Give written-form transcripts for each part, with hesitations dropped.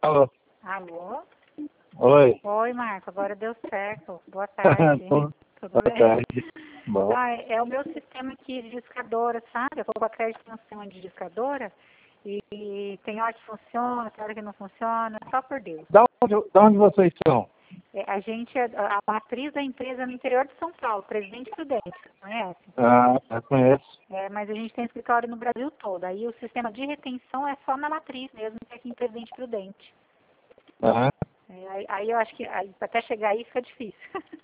Alô? Alô? Oi. Oi, Marco, agora deu certo. Boa tarde. Tudo Boa bem? tarde. Bom. Ah, é o meu sistema aqui de discadora, sabe? Eu coloco a crédito no sistema de discadora e tem hora que funciona, tem hora que não funciona, só por Deus. Da onde vocês são? A gente é a matriz da empresa no interior de São Paulo, Presidente Prudente, você conhece? Ah, eu conheço. Mas a gente tem escritório no Brasil todo. Aí o sistema de retenção é só na matriz mesmo, que é aqui em Presidente Prudente. Aham. Aí eu acho que até chegar aí fica difícil.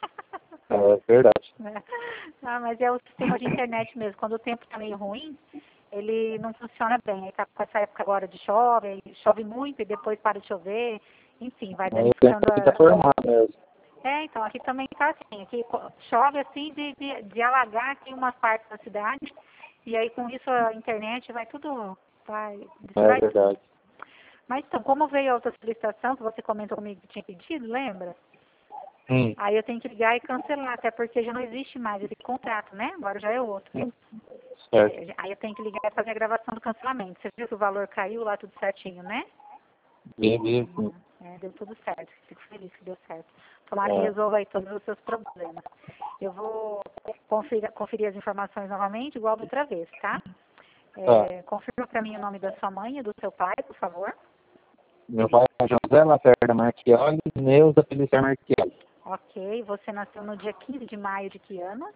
É verdade. Ah, mas é o sistema de internet mesmo. Quando o tempo está meio ruim, ele não funciona bem. Aí tá com essa época agora de chove, aí chove muito e depois para de chover. Enfim, vai Aí o tempo danificando aqui tá formado mesmo. então aqui também tá assim. Aqui chove assim de alagar aqui umas partes da cidade. E aí com isso a internet vai tudo. É Destrói tudo. verdade. Mas então, como veio a outra solicitação que você comentou comigo que tinha pedido, lembra? Hum. Aí eu tenho que ligar e cancelar, até porque já não existe mais esse contrato, né? Agora já é outro. Certo. Aí eu tenho que ligar e fazer a gravação do cancelamento. Você viu que o valor caiu lá tudo certinho, né? Bem. Deu tudo certo. Fico feliz que deu certo. Tomara que resolva aí todos os seus problemas. Eu vou conferir as informações novamente, igual da outra vez, tá? Confirma para mim o nome da sua mãe e do seu pai, por favor. Meu pai é José Lacerda Marchioli, Neuza Feliciano Marchioli. Ok. Você nasceu no dia 15 de maio de que ano?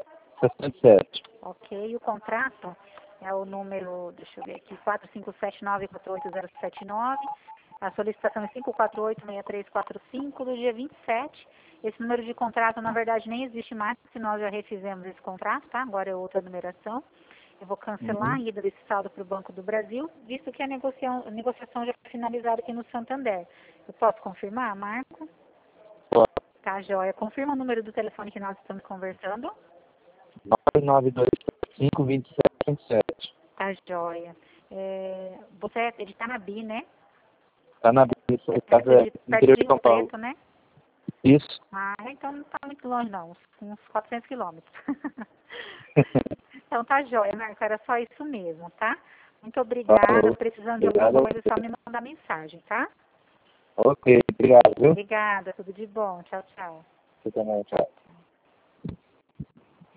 67. Ok. O contrato é o número, deixa eu ver aqui, 4579488079. A solicitação é 5486345 do dia 27. Esse número de contrato, na verdade, nem existe mais, porque nós já refizemos esse contrato, tá? Agora é outra numeração. Eu vou cancelar a ida desse saldo para o Banco do Brasil, visto que a negociação já foi finalizada aqui no Santander. Eu posso confirmar, Marco? Tá, joia. Confirma o número do telefone que nós estamos conversando. 992352727. Tá, joia. Ele tá na BI, né? Tá na casa Perto interior de de Rio São Paulo. Preto, né? Isso. Ah, então não tá muito longe não, uns 400 quilômetros. Então tá joia, Marco, era só isso mesmo, tá? Muito obrigada. Precisando de alguma Obrigado. coisa, é só me mandar mensagem, tá? Ok, obrigado, viu? Obrigada, tudo de bom. Tchau, tchau. Você também, tchau.